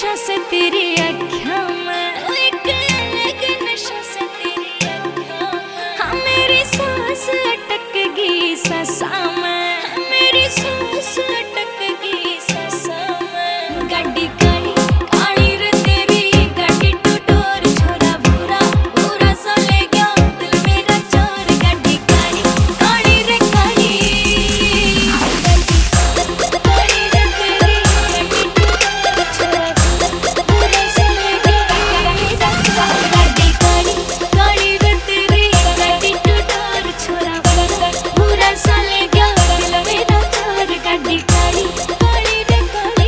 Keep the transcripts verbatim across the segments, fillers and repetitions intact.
नशा से तेरी अखियां में, एक अलग नशा से तेरी अखियां में। हाँ मेरी सांस अटक गई सांसा में, मेरी सांस अटक गई सांसा में। गाड़ी काली काली रे तेरी गाड़ी टूटोर छोरा बुरा बुरा सा ले गया दिल मेरा चोर। गाड़ी काली काली रे काली काली रे तेरी गाड़ी टूटोर छोरा बुरा सा ले गया दिल मेरा चोर। गाड़ी काली काली रे तेरी गाड़ी टूटोर छोरा बुरा सा ले गया दिल मेरा चोर। गाड़ी काली काली रे काली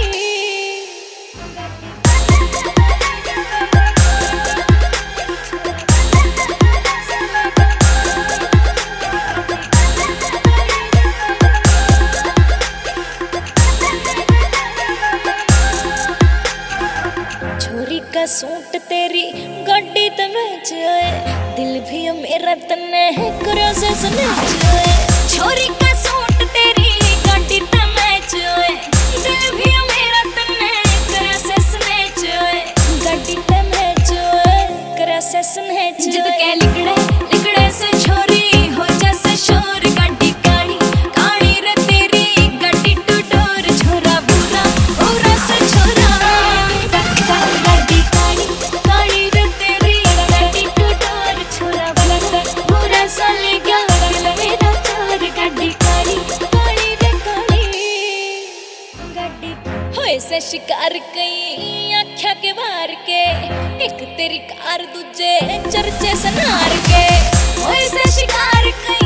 छोरी का सूट तेरी गड्डी ते मैच होए, दिल भी मेरा तन्ने है करो से सुने होए। छोरी का सूट तेरी गड्डी ते मैच होए, दिल भी मेरा तन्ने करो से सुने होए। गड्डी ते मैच होए करो से सुने जद के लिकड़े लिकड़े से छोरी हो जैसे शोर। गाड़ी काली काली रे तेरी गाड़ी टूटोर छोरा बुरा बुरा से छोरा। गाड़ी काली काली रे तेरी गाड़ी टूटोर छोरा बुरा बुरा सा ले गया दिल मेरा चोर। गाड़ी काली काली रे काली गाड़ी होए से शिकार कई आख्या के बाहर के, एक तेरी कार दूजे चर्चे सनार के। होए से शिकार कई